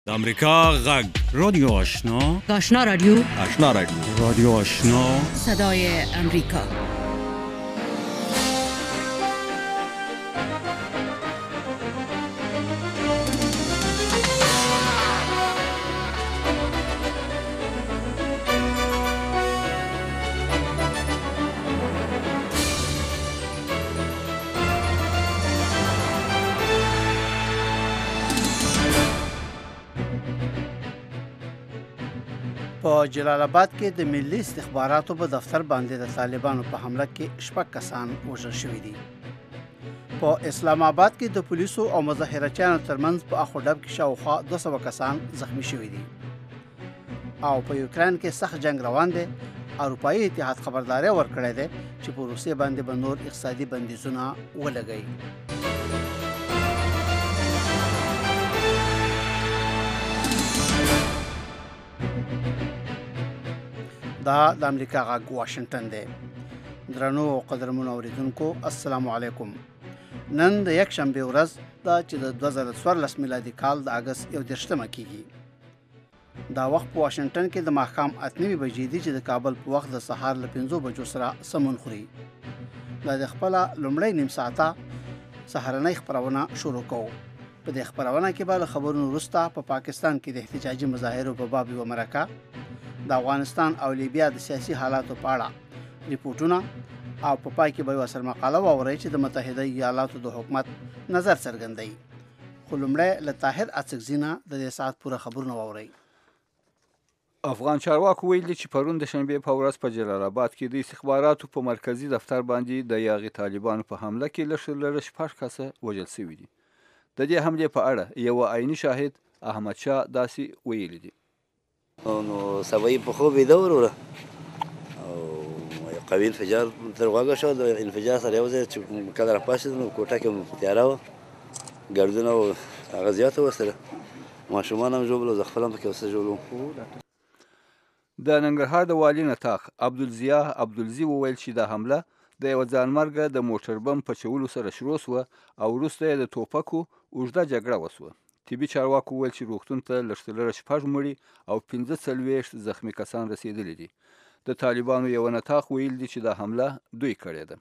د امریکا غږ رادیو آشنا آشنا رادیو رادیو آشنا صدای امریکا. په جلال آباد کې د ملي استخباراتو په دفتر باندې د طالبانو په حمله کې 6 کسان وژل شوي دي. په اسلام آباد کې د پولیسو او مظاهرچیانو ترمنځ په اخوډب کې شاوخوا 200 کسان زخمی شوي دي. او په یوکرين کې سخت جنگ روان دی. اروپایي اتحاد خبرداري ورکړې ده چې په روسیې باندې به نور اقتصادي بندیزونه ولګوي. دا د امریکا غږ واشنگټن دی. درنو قدرمنو اوریدونکو السلام علیکم. نن د یک شنبه ورځ دا چې د 2014 میلادي کال د اگست 1 کېږي. دا وخت په واشنگټن کې د ماښام 8:30 بجې دي چې د کابل په وخت د سهار ل 5 بجو سره سمون خوري. دا د خپل لومړی نیم ساعته سهارنۍ خبرونه شروع کوو. په دې خبرونه کې به خبرونو وروسته په پاکستان کې د احتجاجي مظاهرو په باب یو مرکه، د افغانستان او لیبیا د سیاسي حالاتو په اړه ریپورتونه او په پای کې به وسر مقاله واوري چې د متحده ایالاتو د حکومت نظر څرګندوي. خو لومړی له طاهر اڅکزینا د دې ساعت پوره خبرونه واوري. افغان چارواکو ویلي چې پرون د شنبه په ورځ په جلال آباد کې د استخباراتو په مرکزی دفتر باندې د یاغي طالبانو په حمله کې لږ 6 کسه وژل شوي دي. د دې حمله په اړه یو عیني شاهد احمد شاه داسي ویلي دي. نو سبای په خو به دوره او قوي انفجار تر واګه شو. د انفجار سره یو ځای چې کله را پاسید نو کوټه کې تیاره و، ګردونه او هغه زیاته وسره ماشومان هم جوړول او خپل هم کې وسه جوړول. د ننګرهار د والي نطاق عبدالزیا عبدالزی وویل چې د حمله د یو ځانمرګه د موټر بم په چولو سره شروع شو او وروسته د توپکو اوږده جګړه وسوه. طبي چارواکو وویل چې روغتون ته لږ 6 مړي او 45 زخمی کسان رسیدلي دي. د طالبانو یو نطاق ویل دي چې د حمله دوی کړې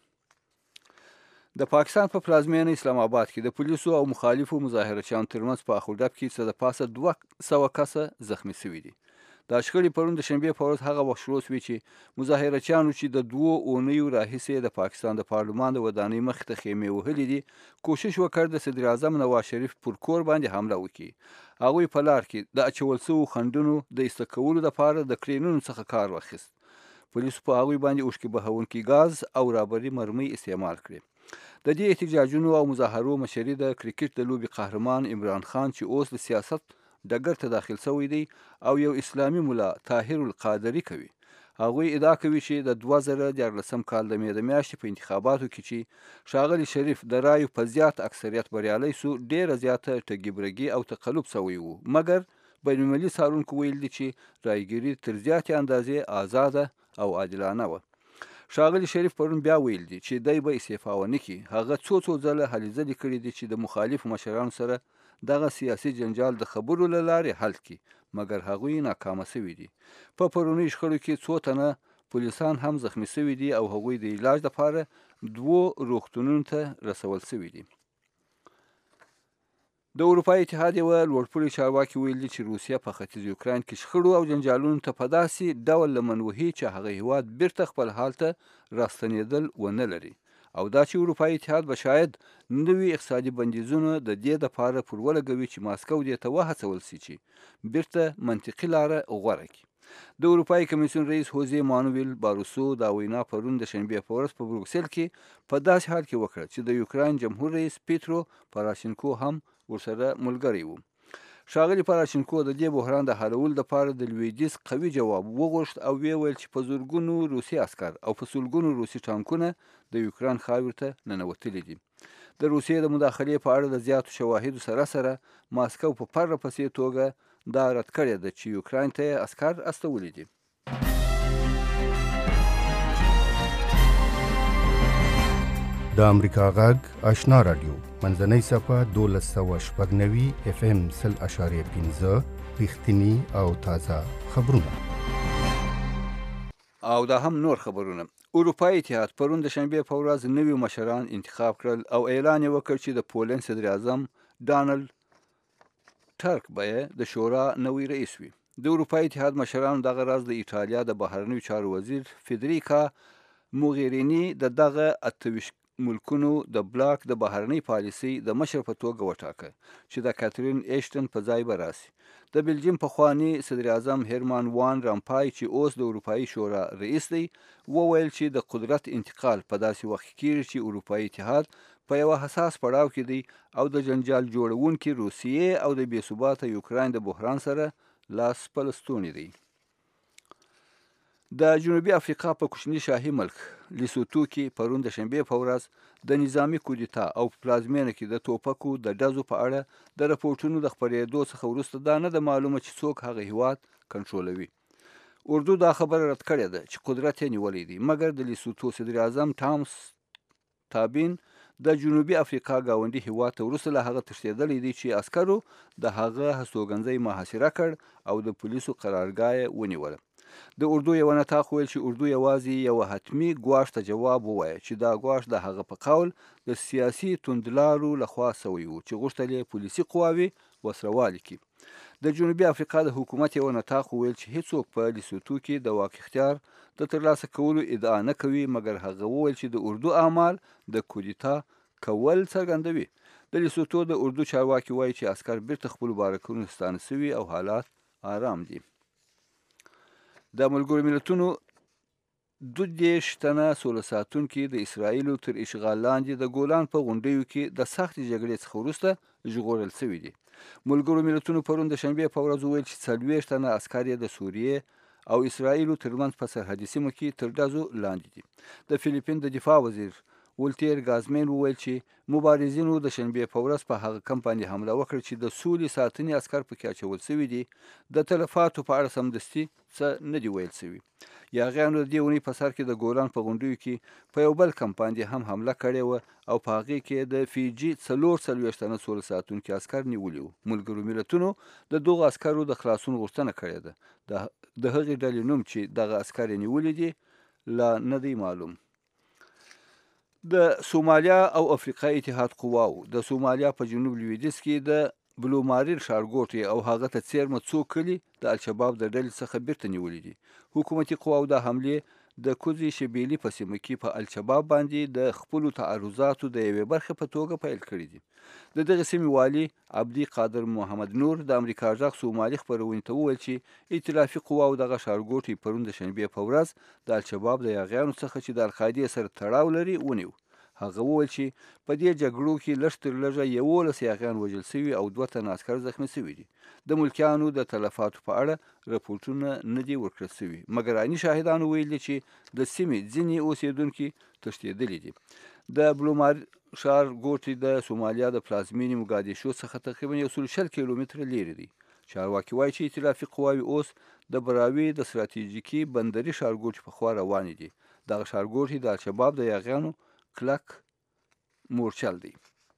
ده. د پاکستان په پلازمینه اسلام آباد کې د پولیسو او مخالفو مظاهرچیانو ترمنځ په اخوډب کې څه د پاسه 200 کسه زخمی شوي دي. دا شخړې پرون د شنبه په ورځ هغه وخت شروع شوې چې مظاهرچیانو چې د 2 اونیو راهیسې د پاکستان د پارلمان د ودانۍ مخې ته خیمې وهلې دي کوشش وکړ د صدر اعظم نواز شریف پر کور باندې حمله وکړي. هغوی په لار کې د اچول شویو خنډونو د ایسته کولو لپاره د کرینونو څخه کار واخیست. پولیسو په هغوی باندې اوښکې بهونکي ګاز او رابري مرمۍ استعمال کړې. د دې احتجاجونو او مظاهرو مشري د کرکټ د لوبې قهرمان عمران خان چې اوس د سیاست ډګر ته داخل شوی دی او یو اسلامي مولا طاهر القادری کوي. هغوی ادعا کوي چې د 2014 کال د میاشتې په انتخاباتو کې چې ښاغلي شریف د رایو په زیات اکثریت بریالی سو ډیره زیاته ټګیبرګي او تقلب شوی وو، مګر بین المللي څارونکو ویل دي چې رایګیري تر زیاتې اندازې آزاده او عادلانه وه. ښاغلي شریف پرون بیا ویل دي چې دی به استعفا ونه کړي. هغه څو ځله هلې ځلې کړي دي چې د مخالفو مشرانو سره دغه سیاسي جنجال د خبرو له لارې حل کړي، مګر هغوی ناکامه شوي دي. په پرونی شخړو کې 2 تنه پولیسان هم زخمی شوي دي او هغوی د علاج لپاره 2 روغتونونو ته رسول شوي دي. د اروپایي اتحاد یو لوړپوړي چارواکي ویلي چې روسیه په ختیځ یوکرين کې شخړو او جنجالونو ته په داسې ډول لمن وهي چې هغه هیواد بیرته خپل حال ته راستنېدل ونه لري او دا چې اروپایي اتحاد به شاید نوي اقتصادي بندیزونه د دې لپاره پر ولګوي چې ماسکو دې ته وهڅول شي چې بیرته منطقي لاره غوره کړي. د اروپایي کمیسیون رئیس هوزې مانویل باروسو دا وینا پرون د شنبه په ورځ په بروکسل کې په داسې حال کې وکړه چې د یوکرين جمهور رئیس پیترو پاراشینکو هم ورسره ملګری وو. ښاغلي پاراشینکو د دې بحران د حلولو لپاره د لویدیځ قوي جواب وغوښت او ویل چې په زورګونو روسي عسکر او په سلګونو روسي ټانکونه د یوکرين خاور ته ننوتلي دي. د روسیې د مداخلې په اړه د زیاتو شواهدو سره ماسکو په پرله پسې توګه دا رد کړې ده چې یوکرين ته عسکر استولي دي. د امریکا غږ آشنا رادیو منځنۍ صفحه 1290 اف ام 0.15 رښتینی او تازه خبرونه. او دا هم نور خبرونه. اروپایي اتحاد پرون د شنبه په ورځ نوي مشران انتخاب کړل او اعلان یې وکړ چې د پولند صدر اعظم ډانلډ ټرک به د شورا نوی رئیس وي. د اروپایي اتحاد مشرانو دغه راز د ایټالیا د بهرنیو چارو وزیر فدریکا موغیریني دغه 28 ملکونو د بلاک د بهرنۍ پالیسۍ د مشر په توګه وټاکه چې د کاترین ایشتن په ځای به راسي. د بلجیم پخواني صدر اعظم هرمان وان رامپای چې اوس د اروپایي شورا رئیس دی وویل چې د قدرت انتقال په داسې وخت کېږي چې اروپایي اتحاد په یو حساس پړاو کې دی او د جنجال جوړونکي روسیې او د بې ثباته یوکراین د بحران سره لاس په لستوڼي دی. د جنوبي افریقا په کوچني شاهي ملک لیسوتو کې پرون د شنبې په ورځ د نظامی کودتا او پلازمینه کې د توپکو د ډزو په اړه د راپورټونو د خپرېدو څخه وروسته دا نه ده معلومه چې څوک هغه هیواد کنټرولوي. اردو دا خبره رد کړې ده چې قدرت یې نیولی دی، مګر د لیسوتو صدر اعظم ټامس تابین د جنوبي افریقا گاونډي هیواد ته وروسته له هغه تښتېدلی دی چې عسکرو د هغه هستوګنځی محاصره کړ او د پولیسو قرارګاه یې ونیوله. د اردو یو نطاق ویل چې اردو یوازې یو حتمي ګواښ ته جواب ووایه چې دا ګواښ د هغه په قول د سیاسي توندلارو لخوا سوی و چې غوښتل یې پولیسي قواوې وسروالي کړي. د جنوبي افریقا د حکومت یو نطاق ویل چې هیڅوک په لیسوتو کې د واک اختیار د ترلاسه کولو ادعا نه کوي، مګر هغه وویل چې د اردو اعمال د کودتا کول څرګندوي. د لیسوتو د اردو چارواکي وایي چې عسکر بیرته خپلو بارکونو ستانه سوي او حالات آرام دي. د ملګرو ملتونو 22 تنه سوله ساتونکي د اسرائیلو تر اشغال لاندې د ګولان په غونډیو کې د سختې جګړې څخه وروسته ژغورل شوي دي. ملګرو ملتونو پرون د شنبې په ورځ وویل چې 40 تنه عسکر یې د سوریې او اسرائیلو ترمنځ په سرحدي سیمو کې تر ډزو لاندې دي. د فلیپین د دفاع وزیر ولتیر ګازمین وویل چې مبارزینو د شنبې په ورځ په هغه کمپ باندې حمله وکړه چې د سولې ساتنې عسکر پکې اچول شوي دي. د تلفاتو په اړه سمدستي څه نه دي ویل شوي. یاغیانو د دې اونۍ په سر کې د ګولان په غونډیو کې په یو بل کمپ باندې هم حمله کړې وه او په هغې کې د فیجي 44 تنه سوله ساتونکي عسکر نیولي وو. ملګرو ملتونو د دغو عسکرو د خلاصون غوښتنه کړې ده. د هغې ډلې نوم چې دغه عسکر یې نیولي دي لا نه دی معلوم. د سومالیا او افریقا اتحاد قواو د سومالیا په جنوب لویدیځ کې د بلوماریر ښارګوټي او هغه ته څیرمه څو کلي د الشباب د ډلې څخه بیرته نیولي دي. حکومتي قواو د حملې د کوزي شبیلي په سیمه کې په الشباب باندې د خپلو تعرضاتو د یوې برخې په توګه پیل کړي دي. د دغه سیمې والي عبدي قادر محمد نور د امریکا غږ سومالي خپرونې ته وویل چې ائتلافي قواو دغه ښارګوټي پرون د شنبې په ورځ د الشباب د یاغیانو څخه چې د القاعدې سره تړاو لري ونیو. هغه وویل چې په دې جګړو کې لږ تر لږه 11 یاغیان وژل شوي او 2 تنه عسکر زخمي شوي دي. د ملکیانو د تلفاتو په اړه راپورټونه نه دي ورکړل شوي، مګر عیني شاهدانو ویلي چې د سیمې ځینې اوسیدونکي تښتېدلي دي. د بلومار ښارګوټي د سومالیا د پلازمینې موګادیشو څخه تقریبا 120 کیلومتره لرې دی. چارواکي وایي چې ائتلافي قواوې اوس د براوي د ستراتیژیکي بندري ښارګوټي په خوا روانې دي. دغه ښارګوټي د الشباب د یاغیانو کلک مورچل دی.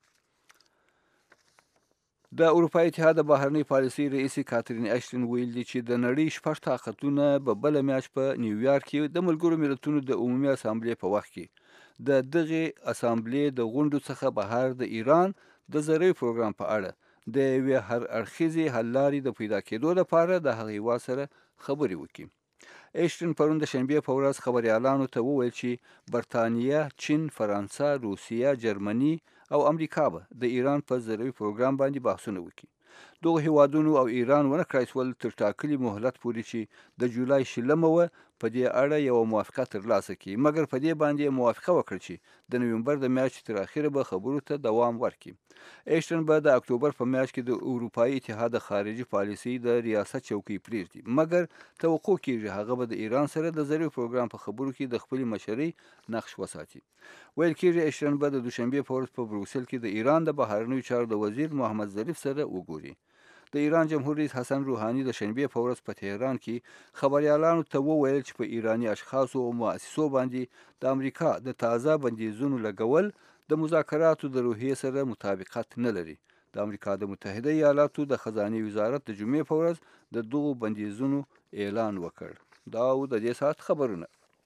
د اروپایي اتحاد د بهرنۍ پالیسۍ رئیس کاترین ایشتن ویل دي چې د نړۍ 6 طاقتونه به بله میاشت په نیویارک کې د ملګرو ملتونو د عمومي اسامبلې په وخت کې د دغې اسامبلې د غونډو څخه بهر د ایران د زرعي پروګرام په اړه د یوې هر اړخیزې حل لارې د پیدا کېدو لپاره د هغه هیواد سره خبرې وکړي. ایشتن پرون د شنبې په ورځ خبریالانو ته وویل چې برتانیه، چین، فرانسه، روسیه، جرمني او امریکا به د ایران په زرعي پروګرام باندې بحثونه وکړي. دغو هیوادونو او ایران ونه کړای شول تر ټاکلي مهلت پورې چې د جولای 20 وه په دې اړه یوه موافقه ترلاسه کړي، مګر په دې باندې موافقه وکړه چې د نومبر د میاشتې تر اخره به خبرو ته دوام ورکړي. ایشتن به د اکتوبر په میاشت کې د اروپایي اتحاد د خارجي پالیسۍ د ریاست چوکۍ پرېږدي، مګر توقع کېږي هغه به د ایران سره د زرعي پروګرام په خبرو کې د خپلې مشرۍ نقش وساتي. ویل کېږي ایشتن به د دوشنبې په ورځ په بروکسل کې د ایران د بهرنیو چارو د وزیر محمد ظریف سره وګوري. د ایران جمهور رئیس حسن روحاني د شنبې په ورځ په تهران کې خبريالانو ته وویل چې په ایراني اشخاصو او مؤسسو باندې د امریکا د تازه بندیزونو لګول د مذاکراتو د روحیې سره مطابقت نه لري. د امریکا د متحده ایالاتو د خزانه وزارت د جمعې په ورځ د دغو بندیزونو اعلان وکړ. دا د دې ساعت خبرونه.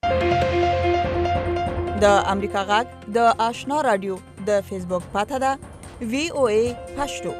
د امریکا غږ د آشنا رادیو د فیسبوک پاڼه ده VOA پښتو.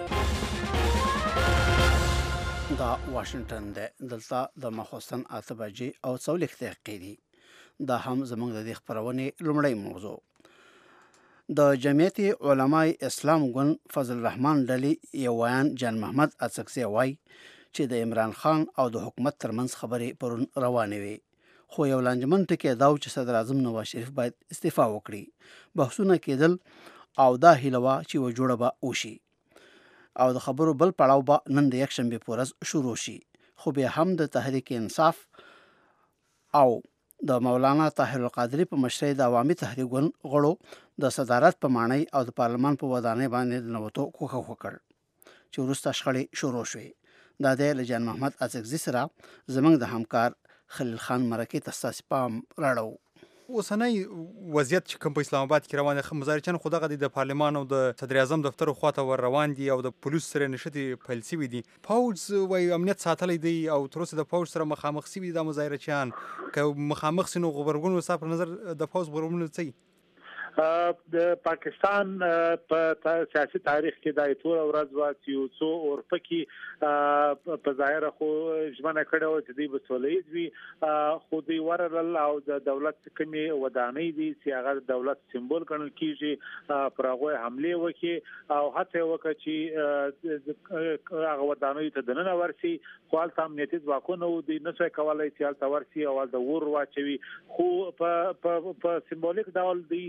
دا واشنگټن ده. دلته د مخوستن 8 بجې او 40 دقیقې دي. دا هم زموږ د خبرونې لومړی موضوع. د جمعیت علماء اسلام ګوند فضل الرحمن ډلې یو ویان جان محمد اڅکزی وای چې د عمران خان او د حکومت ترمنځ خبرې پرون روانې وي، خو یو لانجمن ټکی دا و چې صدر اعظم نواز شریف باید استعفا وکړي. بحثونه کېدل او دا هیله وه چې یوه جوړه به وشي او د خبرو بل پړاو به نن د یکشنبې په ورځ شروع شي، خو بیا هم د تحریک انصاف او د مولانا طاهر القادری په مشرۍ د عوامي تحریک ګوند غړو د صدارت په معنی او د پارلمان په ودانۍ باندې د نوتو کوښښ وکړ چې وروسته شخړې شروع شوې. دا د جان محمد اڅکزي سره زموږ د همکار خلیل خان مرکې ته ستاسې پام راړو. اوسنی وضعیت چې کوم په اسلام آباد کې روان دي، مظاهرچیان خو دغه د پارلمان او د صدر اعظم دفتر خواته ور روان دي او د پولیس سره نښتې پیل شوي دي. پوځ وایي امنیت ساتلی دی او تر اوسه د پوځ سره مخامخ شوي دي دا مظاهرچیان. که مخامخ شي نو غبرګون ستا په نظر د پوځ غبرګون څه؟ د پاکستان په سیاسي تاریخ کې دا ټول ورځ وا چې یو څو اورپکي په ظاهر خو ژمنه کړې و چې دوی به سولهییز وي، خو دوی ورغلل او د دولت کمې ودانۍ دي چې هغه د دولت سمبول ګڼل کېږي پر هغوی حملې وکړي او هڅه یې وکړه چې هغه ودانیو ته دننه ورسي، خو هلته امنیتي ځواکونه وو، دوی نه شوی کولی چې هلته ورسي او هلته اور واچوي، خو په سمبولیک ډول دوی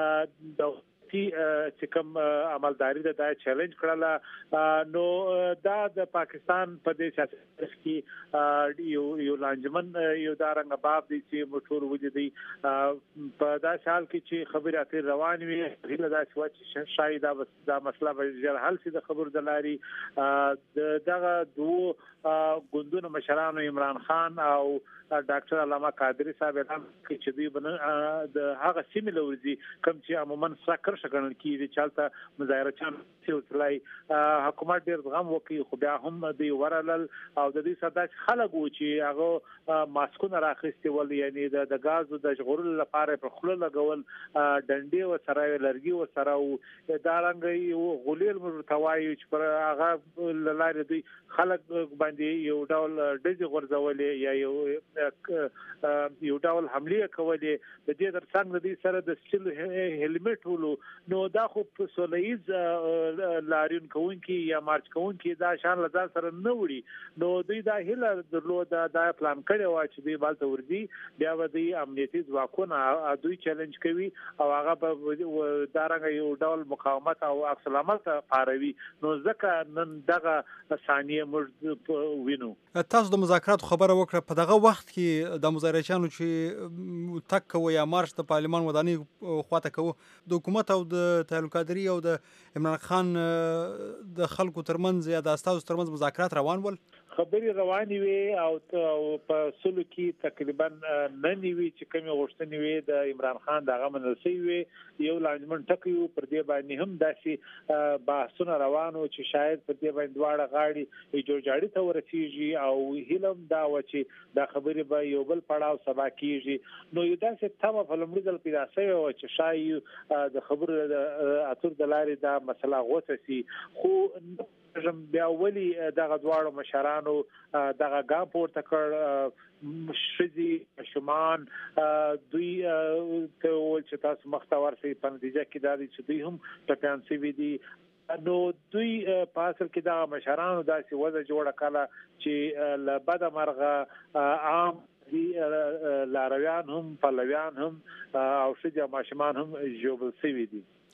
چې کوم عملداري ده دا چیلنج کړله. نو دا د پاکستان په دې سیاست کې یو لانجمن یو دا رنګ باب دی چې موټور وجودي په دا حال کې چې خبرې اترې روان وي، هیله دا چې شاید دا مسله به ژر حل شي د خبرو د لارې. دغه دوه ګوندونو مشرانو عمران خان او ډاکټر علامه قادری صاحب اعلان کړی چې دوی د هغه سیمې لورځي کوم چې عموما سکر شګنل کیږي چې هلته مظاهرچیان سیوتلای حکومت ډیر غم وکړي، خو بیا هم دوی ورلل او د دې سره داسې خلک وو چې هغه ماسکونه راخیستي ول، یعنی د غازو د ژغورلو لپاره په خوله لګول، ډنډې ورسره لرګي ورسره وو، دا رنګ یو غولیل ورته وایي چې پر هغه له لارې دوی خلک باندې یو ډول ډزې غورځولې یا یو ډول حملې کولې. د دې ترڅنګ د دې سره د سټیل هیلمټ ولو، نو دا خو په سولهییز لاریون کوونکي یا مارچ کوونکي دا شان له ځان سره نه وړي، نو دوی دا هیله درلوده، دا پلان کړی و چې دوی بالته ورځي، بیا به دوی امنیتي ځواکونه دوی چیلنج کوي او هغه به دا رنګه یو ډول مقاومت او عکس العمل ته پاروي. نو ځکه نن دغه ثانیه موږ وینو. تاسو د مذاکراتو خبره وکړه، په دغه وخت کې د مظاهرچیانو چې تک کوو یا مارش د پارلمان ودانۍ خواته کوو، د حکومت او د طاهر القادری او د عمران خان د خلکو ترمنځ یا د استازو ترمنځ مذاکرات روان ول؟ خبرې روانې وي او په سلو کې تقریبا نه نیوي چې کومې غوښتنې وي د عمران خان دغه منل شوي وي. یو لانجمن ټکی و، پر دې باندې هم داسې بحثونه روان وو چې شاید پر دې باندې دواړه غاړې جوړجاړي ته ورسیږي او هیله هم دا وه چې دا خبرې به یو بل پړاو سبا کېږي. نو یو داسې تمه په لومړي ځل پیدا شوې وه چې شاید د خبرو اترو د لارې دا مسله غوڅه شي، خو بیا ولي دغه دواړو مشرانو دغه ګام پورته کړ، ښځې ماشومان دوی ته وویل چې تاسو مخته ورسئ، په نتیجه کې دا دی چې دوی هم ټپیان شوي دي. نو دوی په اصل کې دغه مشرانو داسې وضع جوړه کړه چې له بده مرغه عام لارویان هم پلویان هم او ښځې ماشومان هم ژوبل شوي دي.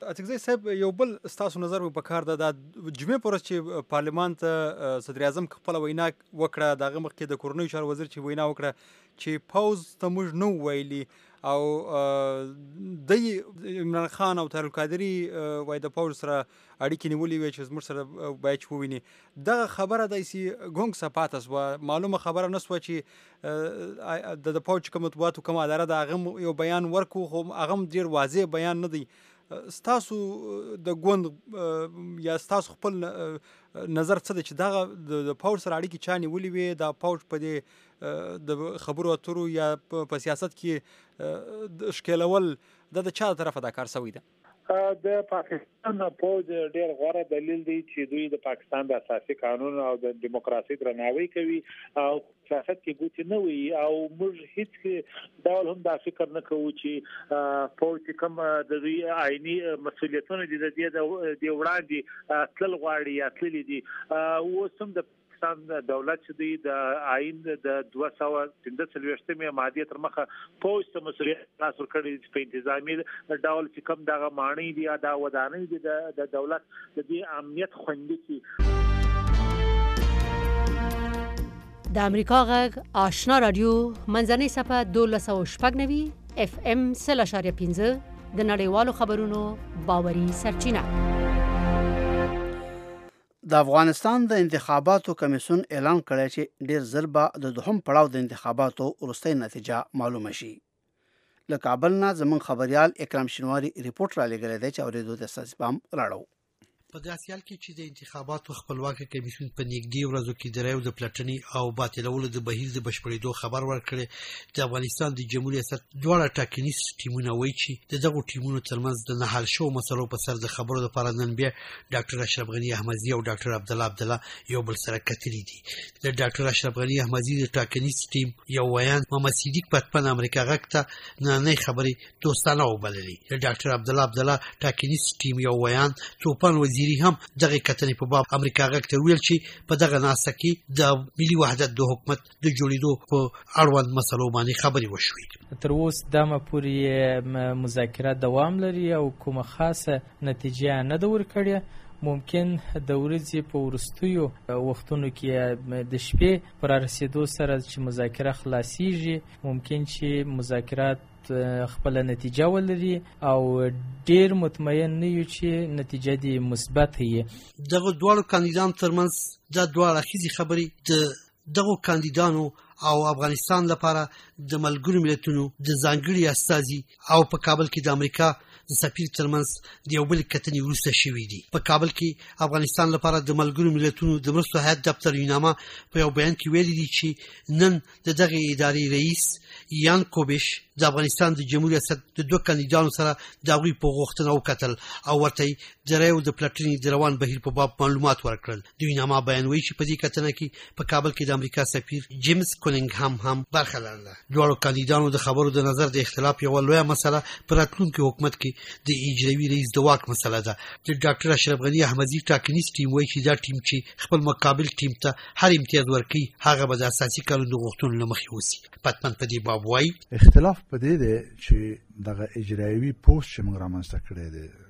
اتګزی صاحب یو بل ستاسو نظر په کار ده د جمعې پر ورځ چې پارلمان ته صدر اعظم خپل وینا وکړه دغه مخکې د کورنۍ چارو وزیر چې وینا وکړه چې پوز ته موږ نو ویلي او د عمران خان او طاهر القادري وای د پوز سره اړیکې نیولې وي چې زموږ سره باید وویني دغه خبره دایسي ګونګ سپاتس و معلومه خبره نسوه چې د پوز کوم مطبوعاتو کوم اداره د هغه یو بیان ورکو خو هغه ډیر واضح بیان نه دی ستاسو د ګوند یا ستاسو خپل نظر څه دی چې دغه د پوز سره اړیکې چا نیولې وي د پوز په دې د خبرو اترو یا په سیاست کې ښکېلول د چا طرفه دا کار شوی ده د پاکستان پوز ډیر غوره دلیل دی چې دوی د پاکستان د اساسي قانون او د دیموکراسي درناوی کوي او سیاست کې ګوتې نه وي او موږ هیڅ ډول هم دا فکر نه کوو چې پوز کوم د دوی آئینی مسؤلیتونه دي د وړاندې تل غواړي یا تللی دي اوس هم د دولت چې دی د آئین د 243 ماده تر مخه پوز ته مسؤلیت تاسو کړی په انتظامی ډول چې کوم دغه معنی دی دا ودانۍ دی د دولت د دې امنیت خوندي کی د امریکا غږ آشنا رادیو منځنۍ صفحه 1290 اف ام 0.15 د نړیوالو خبرونو باوري سرچینه د افغانستان د انتخاباتو کمیسیون اعلان کړی چې ډیر زر به د دوهم پړاو د انتخاباتو وروستۍ نتیجه معلومه شي. له کابل نه زموږ خبريال اکرام شینواری ریپورت را لګړی دی چې اورېدو ته اساس پام راړو. په داسې حال کې چې د انتخاباتو خپلواکه کمیسیون په نږدې ورځو کې د رایو د پلټنې او باطلولو د بهیر د بشپړېدو خبر ورکړی د افغانستان د جمهوریت ریاست دواړه ټاکنیز ټیمونه وایي چې د دغو ټیمونو ترمنځ د نه حل شوو مسلو په سر د خبرو لپاره نن بیا ډاکټر اشرف غني احمدزي او ډاکټر عبدالله یو بل سره کتلي دي. د ډاکټر اشرف غني احمدزي د ټاکنیز ټیم یو ویان محمد صدیق پتپن امریکا غږ ته نننۍ خبرې دوستانه وبللې. د ډاکټر عبدالله ټاکنیز ټیم یو ویان توپان وزیر هم دغه کتنې په باب امریکا غږ ته ویل چې په دغه ناسه کې د ملي وحدت د حکومت د جوړېدو په اړوند مسلو باندې خبرې وشوې. تر اوسه دمه پورې مذاکرات دوام لري او کومه خاصه نتیجه نه ده ورکړې. ممکن د ورځې په وروستیو وختونو کې د شپې پر رسیدو سره چې مذاکره خلاصيږي ممکن چې مذاکرات خپل نتیجه ولري او ډیر مطمئن نه یو چې نتیجه دی مثبت وي. دغه دواړو کاندیدانو ترمنځ د دواړو اخیزي خبرې د دغو کاندیدانو او افغانستان لپاره د ملګرو ملتونو د ځانګړي استازي او په کابل کې د امریکا د سفیر ترمنځ د یو بل کتنې وروسته شوي دي. په کابل کې افغانستان لپاره د ملګرو ملتونو د مرستو هیئت دفتر یونامه په یو بیان کې ویلي دي چې نن د دغه ادارې رئیس یان کوبش د افغانستان د جمهوریت ریاست د دوه کاندیدانو سره د هغوی په غوښتنه وکتل او ورته د رایو د پلټنې د روان بهیر په باب معلومات ورکړل. د یونامه بیان وایي چې په دې کتنه کې په کابل کې د امریکا سفیر جیمز کونینګهام هم برخه لرله. دواړو کاندیدانو د خبرو د نظر د اختلاف یوه لویه مسله په راتلونکي حکومت کې د اجرایي رئیس د واک مسله ده. د ډاکټر اشرف غني احمدزي ټاکنیز ټیم وایي چې دا ټیم چې خپل مقابل ټیم ته هر امتیاز ورکوي هغه به د اساسي قانون د غوښتنو له مخې وسي. پتمن په دې باب وایي اختلاف په دې دی چې دغه اجرایوي پوسټ چې موږ رامنځته کړی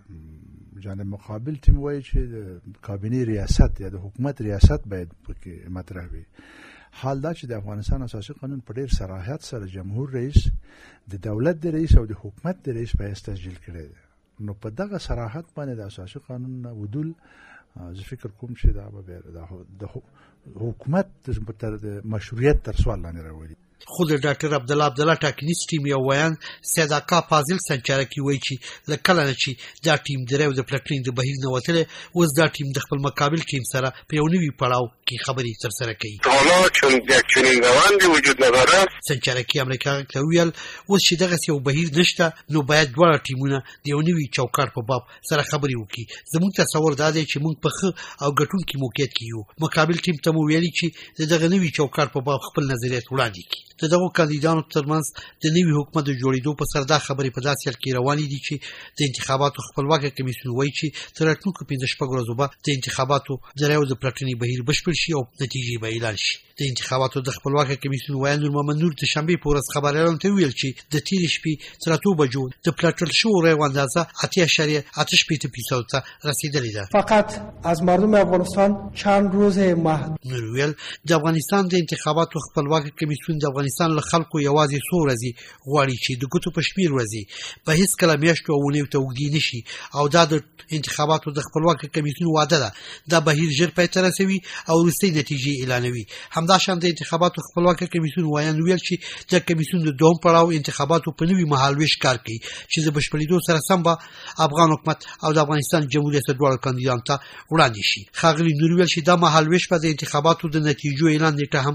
دی جانب مقابل ټیم وایي چې د کابینې ریاست یا د حکومت ریاست باید پکې مطرح وي. حال دا چې د افغانستان اساسي قانون په ډیر صراحت سره جمهور رئیس د دولت د رئیس او د حکومت د رئیس په حیث تسجیل کړی دی. نو په دغه صراحت باندې د اساسي قانون نه ودول زه فکر کوم چې دا به د حکومت د مشروعیت تر سوال لاندې راولي. خو د ډاکټر عبدالله ټاکنیز ټیم یو ویان سید آقا فاضل سنچارکي وایي چې له کله نه چې دا ټیم د رایو د پلټنې د بهیر نه وتلی اوس دا ټیم د خپل مقابل ټیم سره په یو نوي پړاو کې خبرې ترسره کوي. حالا چون یک چنین روندی وجود نداره سنچارکي امریکا غږ ته ویل اوس چې دغسې یو بهیر نشته نو باید دواړه ټیمونه د یو نوي چوکاټ په باب سره خبرې وکړي. زموږ تصور دا دی چې موږ په ښه او ګټونکي موقعیت کې یو. مقابل ټیم ته مو ویلي چې د دغه نوي چوکاټ په باب خپل نظریات وړاندې کړي. د دغو کاندیدانو ترمنځ د نوي حکومت د جوړېدو په سر دا خبرې په داسې حال کې روانې دي چې د انتخاباتو خپلواکه کمیسیون وایي چې تر راتلونکو 15 ورځو به د انتخاباتو د رایو د پلټنې بهیر بشپړ شي او نتیجې به اعلان شي. د انتخاباتو د خپلواکه کمیسیون وایي نور محمد نور د شنبې په ورځ خبریالانو ته ویل چې د تېرې شپې تر 8 بجو د پلټل شوو رایو اندازه 8.8% ته رسیدلې ده. فقط از مردم افغانستان چند روز محدود. نور ویل د افغانستان د انتخاباتو خپلواکه کمیسیون د افغانستان له خلکو یوازې څو ورځې غواړي چې د ګوتو په شمیر ورځې په هیڅ کله میاشتو او اونیو ته اوږدې نشي او دا د انتخاباتو د خپلواکه کمیسیون وعده ده دا بهیر ژر پای ته رسوي او وروستۍ نتیجې اعلانوي. همداشان د انتخاباتو خپلواکه کمیسیون وایي ویل چې د کمیسیون د دوم پړاو انتخاباتو په نوي مهالویش کار کوي چې د بشپړېدو سره سم به افغان حکومت او د افغانستان جمهوریت دواړو کاندیدانو ته وړاندې شي. ښاغلي نور ویل چې دا مهالویش به د انتخاباتو د نتیجو اعلان نیټه هم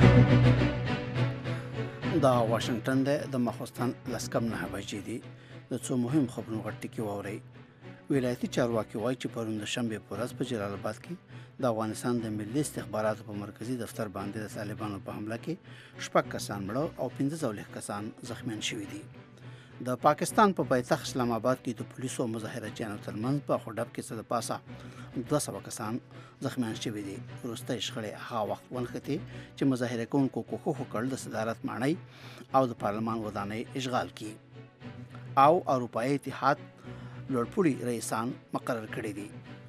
دا واشنگټن د ماخوستن لسکم 9 بجې دي. د څو مهم خبرونو غټ کې واوري. ولایتي چارواکي وایي چې پرون د شنبې په ورځ په جلال آباد کې د افغانستان د ملي استخباراتو په مرکزی دفتر باندې د طالبانو په حمله کې 6 کسان مړ او 15 کسان زخمیان شوي دي. د پاکستان په پایتخت اسلام آباد کې د پولیسو او مظاهرچیانو ترمنځ په خډب کې څه د پاسه 200 کسان زخمیان شوي دي. وروستۍ شخړې هغه وخت ونښتې چې مظاهره کوونکو کوښښ وکړ د صدارت ماڼۍ او د پارلمان ودانۍ اشغال کړي او اروپایي اتحاد لوړپوړي رئیسان مقرر کړي دي.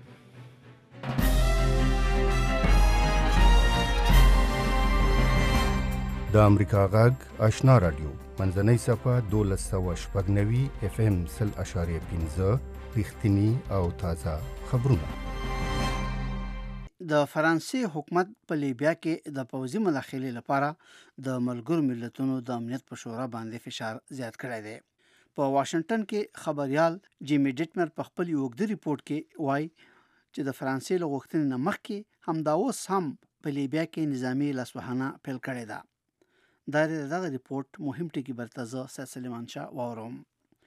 د امریکا غږ آشنا رادیو منځنۍ صفحه 1290 FM 0.5 رښتینی او تازه خبرونه. د فرانسې حکومت په لیبیا کې د پوځي مداخلې لپاره د ملګرو ملتونو د امنیت په شورا باندې فشار زیات کړی دی. په واشنگټن کې خبريال جیمی ډیټمر په خپل یو وګړي ریپورت کې وایي چې د فرانسې له غوښتنې نه مخکې همدا اوس هم په لیبیا کې نظامی لاسوهنه پیل کړې ده. دغه ریپورت مهم ټکی برتازه سلیمان شاه واوروم.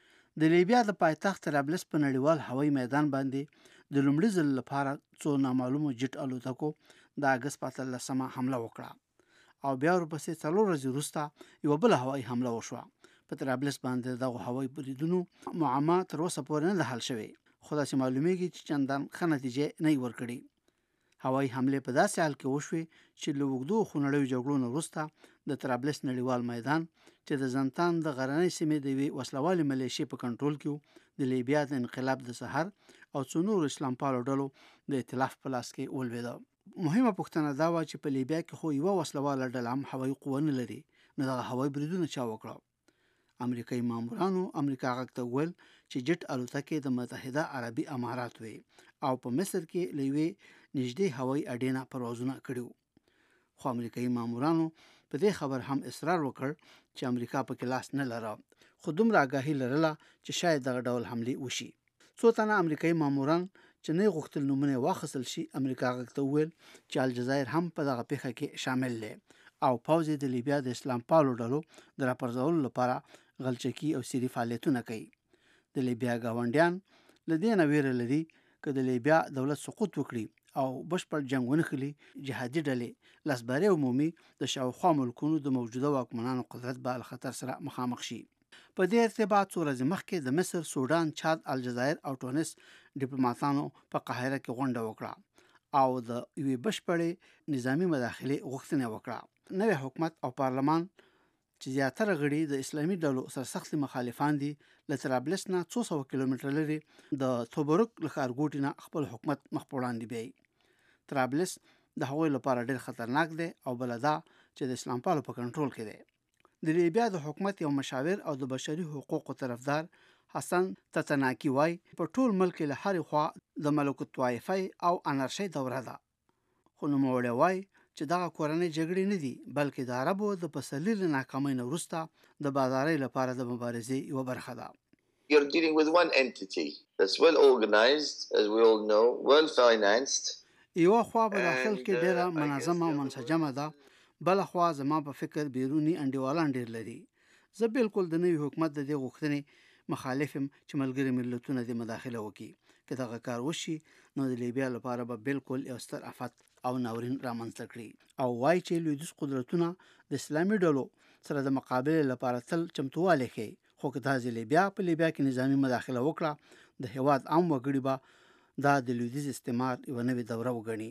د لیبیا د پایتخت طرابلس په نړیوال هوایي میدان باندې د لومړي ځل لپاره څو نامعلومو جټ الوتکو د اګست په 13 حمله وکړه او بیا ورپسې 4 ورځې وروسته یو بل هوایي حمله وشوه. په طرابلس باندې دغه هوایي بریدونو معما تر اوسه پورې نه حل شوی، خو داسې معلومیږي چې چندان ښه نتیجه نه ورکړي. هوایي حمله په داسې حال کې وشوې چې له اوږدو خونړیو جګړو نه وروسته د طرابلس نړیوال میدان چې د زنتان د غرنۍ سیمې د یوې وسلوالې ملیشې په کنټرول کې د لیبیا د انقلاب د سحر او څو نور اسلام پالو ډلو د ائتلاف په لاس کې ولوېده. مهمه پوښتنه دا وه چې په لیبیا کې خو یوه وسلواله ډله هم هوایي قوه نه لري، نو دغه هوایي بریدونه چا وکړه؟ امریکایي مامورانو امریکا غږ ته وویل چې جټ الوتکې د متحده عربي امارات وې او په مصر کې له یوې نږدې هوایي اډې نه پروازونه کړي وو. خو امریکایي مامورانو په دې خبر هم اصرار وکړ چې امریکا پکې لاس نه لره، خو دومره آګاهي لرله چې شاید دغه ډول حملې وشي. څو تنه امریکایي ماموران چې نه غوښتل نومونه واخیستل شي امریکا غږ ته وویل چې الجزایر هم په دغه پیښه کې شامل دی او پوځ د لیبیا د اسلام پالو ډلو د راپرځولو لپاره غلچکی او سیری فعالیتونه کوي. د لیبیا ګاونډیان له دې نه ویره لري که د لیبیا دولت سقوط وکړي او بشپړ جنګ ونښلي، جهادي ډلې لاسباري عمومي د شاوخوا ملکونو د موجوده واکمنانو قدرت به له خطر سره مخامخ شي. په دې ارتباط څو ورځې مخکې د مصر، سودان، چاد، الجزایر او ټونس ډیپلوماټانو په قاهره کې غونډه وکړه او د یوې بشپړې نظامی مداخلې غوښتنه وکړه. نوی حکومت او پارلمان چې زیاتره غړي د اسلامي ډلو سرسخت مخالفان دي له طرابلس نه 200 کیلومتر لري د توبرک له ښارګوټي نه خپل حکومت مخ په وړاندې بیایي. طرابلس د هغوی لپاره ډېر خطرناک دی او بله دا چې د اسلام پالو په کنټرول کې دی. د لیبیا د حکومت یو مشاور او د بشري حقوقو طرفدار حسن تتناکی وای په ټول ملک له هرې خوا د ملکوت طایفه او انارشي دوره ده، خو نوموړی وای چې دغه کورنۍ جګړې نه دي بلکې د عربو د پسرلي له ناکامۍ نه وروسته د بازارۍ لپاره د مبارزې یوه برخه ده. You're dealing with one entity that's well organized, as we all know, well financed. یوه خوا په داخل کې ډېره منظمه او منسجمه ده، بله خوا زما په فکر بیروني انډیوالان ډېر لري. زه بالکل د نوي حکومت د دې غوښتنې مخالف یم چې ملګري ملتونه د مداخله وکړي. که دغه کار وشي نو د لیبیا لپاره به بالکل یو ستر آفت او ناورین رامنځته کړي او وایي چې لویدیځ قدرتونه د اسلامي ډلو سره د مقابلې لپاره تل چمتووالی ښیي، خو که داسې لیبیا په لیبیا کې نظامي مداخله وکړه د هېواد عام وګړي به دا د لویدیځ استعمار یوه نوې دوره وګڼي.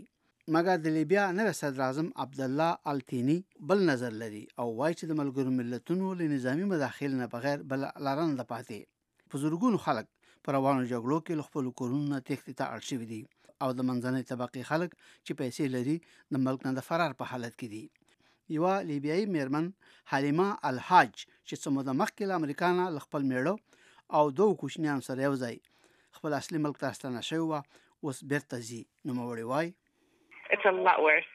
مګر د لیبیا نوی صدر اعظم عبدالله التینی بل نظر لري او وایي چې د ملګرو ملتونو له نظامی مداخل نه بغیر بل لارن د پاتې په زورګونو خلک پر روانو جګړو کې خپل کورونه تخت ته اړ شوي دي او د منځنۍ طبقه خلک چې پیسې لري د ملک نه د فرار په حالت کې دي. یو لیبیایي میرمن حلیمه الحاج چې څومره د مخکې له امریکا نه خپل میړه او دوه کوچنیان سره یو ځای خپل اصلي ملک ته ستنه شوی و اوس بیرته ځي. نوموړې وایي It's a lot worse.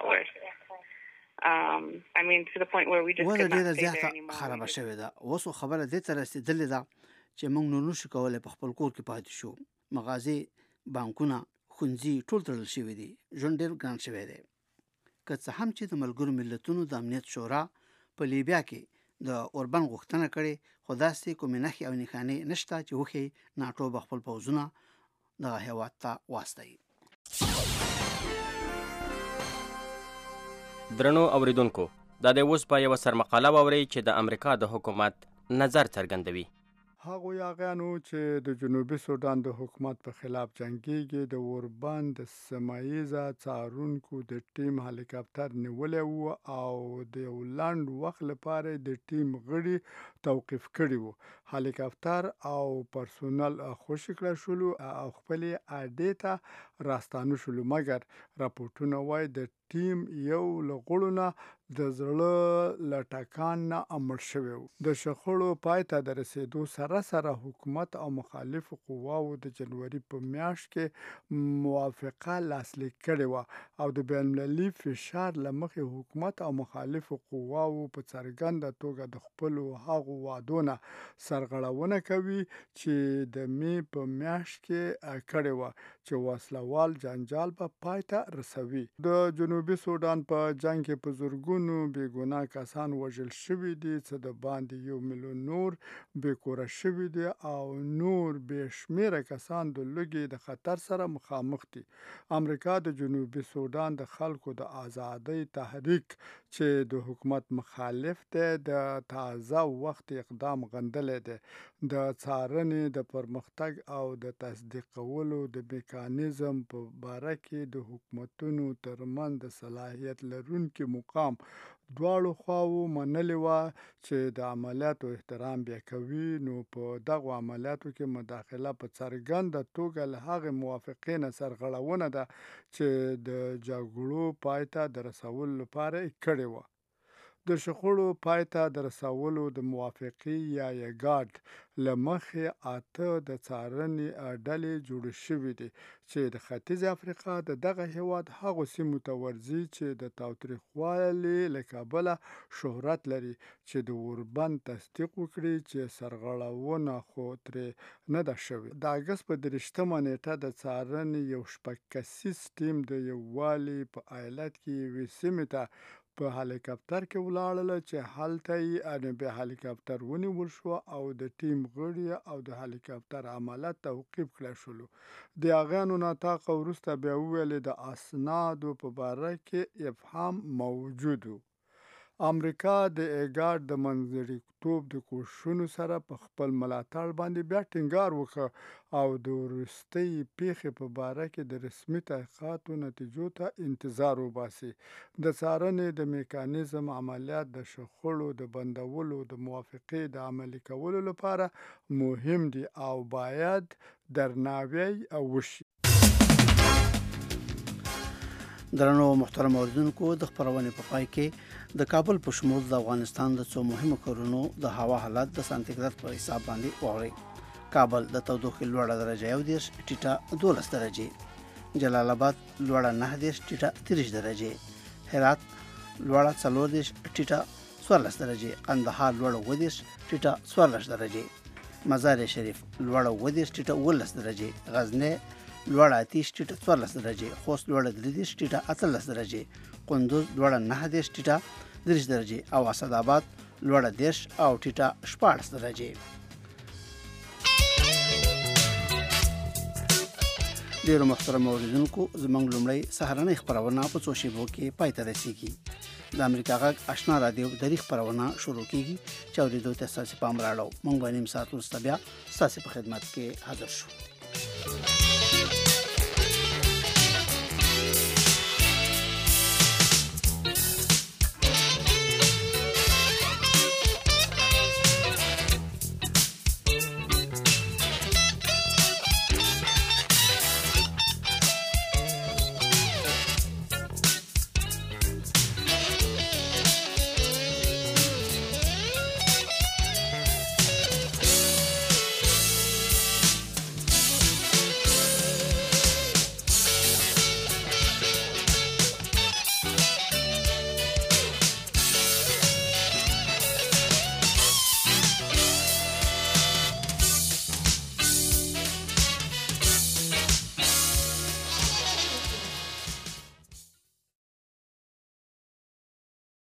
I mean, to the point where we just could not stay there anymore. خراب شوی ده. اوس خبره دې ته رسیدلې ده چې موږ نور نشو کولای په خپل کور کې پاتې شو. مغازې، بانکونه، ښوونځي ټول تړل شوي دي. ژوند ډېر ګران شوی دی. که څه هم چې د ملګرو ملتونو د امنیت شورا په لیبیا کې د اوربن غوښتنه کړې، خو داسې کومې نښې او نښانې نشته چې وښیي ناټو به خپل پوځونه دغه هېواد ته واستوي. درنو اوریدونکو، دا د اوس په یوه سرمقاله واورئ چې د امریکا د حکومت نظر څرګندوي. هغو یاغیانو چې د جنوبي سودان د حکومت په خلاف جنګیږي د اوربان د سیمایزه څارونکو د ټیم هلیکاپټر نیولی و او د یو لنډ وخت لپاره د ټیم غړي توقیف کړي وو. هلیکاپټر او پرسونل خوشي کړه شولو او خپلې اډې ته راستانه شولو، مګر راپورټونه وایي د ټیم یو له غړو نه د زړه له ټکان نه مړ شوی و. د شخړو پای ته د رسېدو سره حکومت او مخالفو قواو د جنوري په میاشت کې موافقه لاسلیک کړې وه او د بین المللي فشار له مخې حکومت او مخالفو قواو په څرګنده توګه د خپلو هغو وعدو نه سرغړونه کوي چې د مې په میاشت کې کړې وه چې وسلوال جنجال به پای ته رسوي. د جنوبي سودان په جنګ کې په زرګونو بېګناه کسان وژل شوي دي، څه د باندې 1 میلیون نور بېکوره شوي دي او نور بې شمېره کسان د لوږې د خطر سره مخامخ دي. امریکا د جنوبي سودان د خلکو د آزادۍ تحریک چې د حکومت مخالف دی د تازه وخت اقدام غندلی دی. د څارنې د پرمختګ او د تصدیقولو د میکانیزم په باره کې د حکومتونو ترمنځ د صلاحیت لرونکي مقام دواړو خواو منلې وه چې د عملیاتو احترام بیا کوي، نو په دغو عملیاتو کې مداخله په څرګنده توګه له هغې موافقې نه سرغړونه ده چې د جګړو پای ته د رسولو لپاره یې کړې وه. د شخړو پای ته د رسولو د موافقې یا یګاډ له مخې 8 د څارنې ډلې جوړې شوې دي چې د ختیځ افریقا د دغه هیواد هغو سیمو ته ورځي چې د تاوتریخوالي له کبله شهرت لري چې د اوربن تصدیق وکړي چې سرغړونه خو ترې نه ده شوې. د اګست په 23 نیټه د څارنې یو 6 کسیز ټیم د یووالي په ایالت کې یوې سیمې ته په هلیکاپټر کې ولاړله چې هلته یې بیا هلیکاپټر ونیول شو او د ټیم غړي او د هلیکاپټر عمله توقیف کړه شولو. د هغیانو ناطاقه وروسته بیا وویلې د اسنادو په باره کې ابهام موجود و. امریکا د ایګاډ د منځګړیتوب د کوښښونو سره په خپل ملاتړ باندې بیا ټینګار وکړ او د وروستۍ پیښې په باره کې د رسمي تحقیقاتو نتیجو ته انتظار وباسي. د څارنې د میکانیزم عملیات د شخړو د بندولو د موافقې د عملي کولو لپاره مهم دي او باید درناوی وشي. درنو محترم اوریدونکو، د خپرونې په پای کې د کابل په شمول د افغانستان د څو مهمو ښارونو د هوا حالت د سانتیګراد په حساب باندې واورئ. کابل د تودوخې لوړه درجه 21 ټیټه 12 درجې، جلال آباد لوړه 9 ټیټه 30 درجې، هرات لوړه 4 ټیټه 14 درجې، قندهار لوړه 20 ټیټه 14 درجې، مزار شریف لوړه 20 ټیټه 19 درجې، غزنی لوړه 30 ټیټه 14 درجې، خوست لوړه 30 ټیټه 18 درجې، کندوز لوړه 9 ټیټه 30 درجې او اسداباد لوړه 10 او ټیټه 14 درجې. ډیرو محترم اوریدونکو، زموږ لومړی سهارنۍ خپرونه په څو شیبو کې پای ته رسیږي. د امریکا غږ آشنا رادیو د خپرونه شروع کیږي چې اوریدو ته ستاسو پام راړو. موږ به نیم ساعت وروسته بیا ستاسو په خدمت کې حاضر شو.